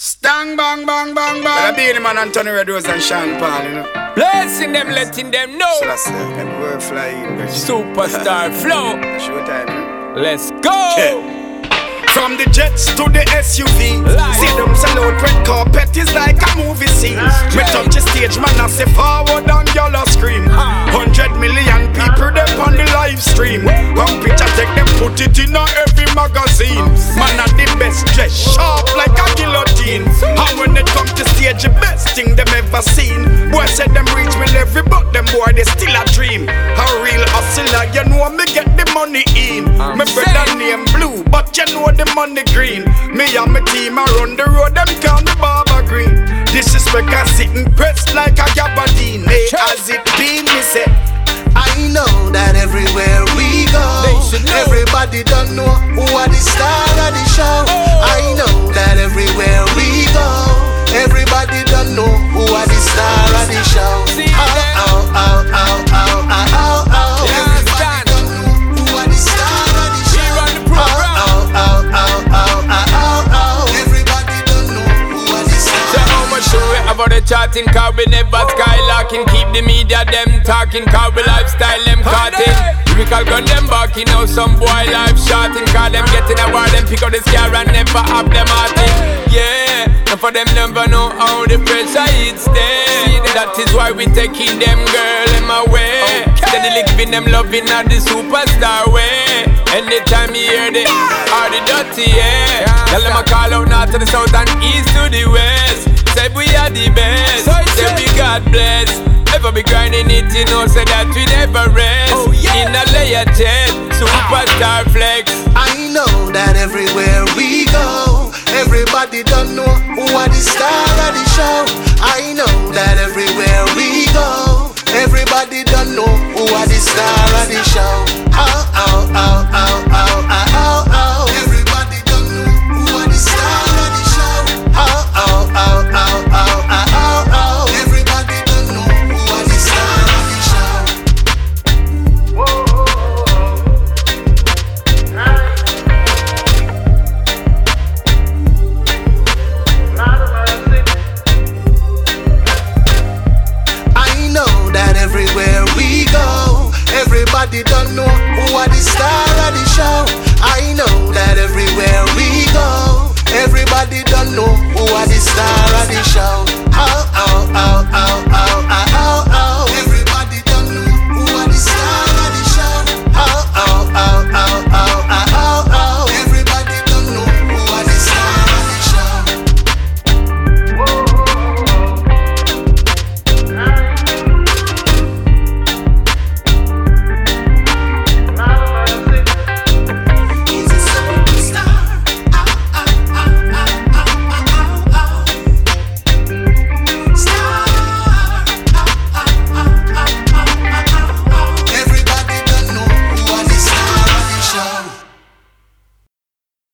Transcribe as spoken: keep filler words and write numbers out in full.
Stang bang bang bang bang. Well, I be the man Anthony Redrose and Sean Paul, you know. Blessing them, letting them know. So that's it. Them word flying. Superstar flow. Showtime, man. Let's go. Yeah. From the jets to the S U V, see them salute red carpet is like a movie scene. Me touch the stage, man, I say forward and y'all scream. Hundred million people them on the live stream. One picture take them put it in a every magazine. Man at the best dress, sharp like a guillotine. And when they come to stage, the best thing them ever seen. Boy said them reach me every but them boy they still a dream. A real hustler, you know me get the money in. My brother name Blue, but you know the money green. Me and my team I run the road, them call me Baba Green. Disrespect I sitting pressed like a gabardine. Hey, as it been, me say I know that everywhere we go, everybody don't know who are the star of the show. I know that everywhere we go, everybody don't know who are the star of the show. Oh, oh, oh, oh, oh, oh, oh, oh. Everybody don't know who are the star of the show. Oh, oh, oh, oh, oh, oh, oh. Everybody don't know who are the star. So how much show we about the charting? Cause we never skylarking. Keep the media them talking. Cause we lifestyle them cutting. Lyrical gun them barking. Now some boy life shorting. Cause them getting a war. Them pick up the scare and never have them hearting. Yeah, and for them never know how the pressure hits them. That is why we taking them girl in my way. Steadily giving them loving at the superstar way. Anytime you hear the are the dirty, yeah. Tell them I call out north to the south and east to the west. Say we are the best. Say we God bless. Never be grinding it, you know, say that we never rest. Oh, yeah. In a layer jet, superstar flex. I know that everywhere we go, everybody don't know who are the star of the show.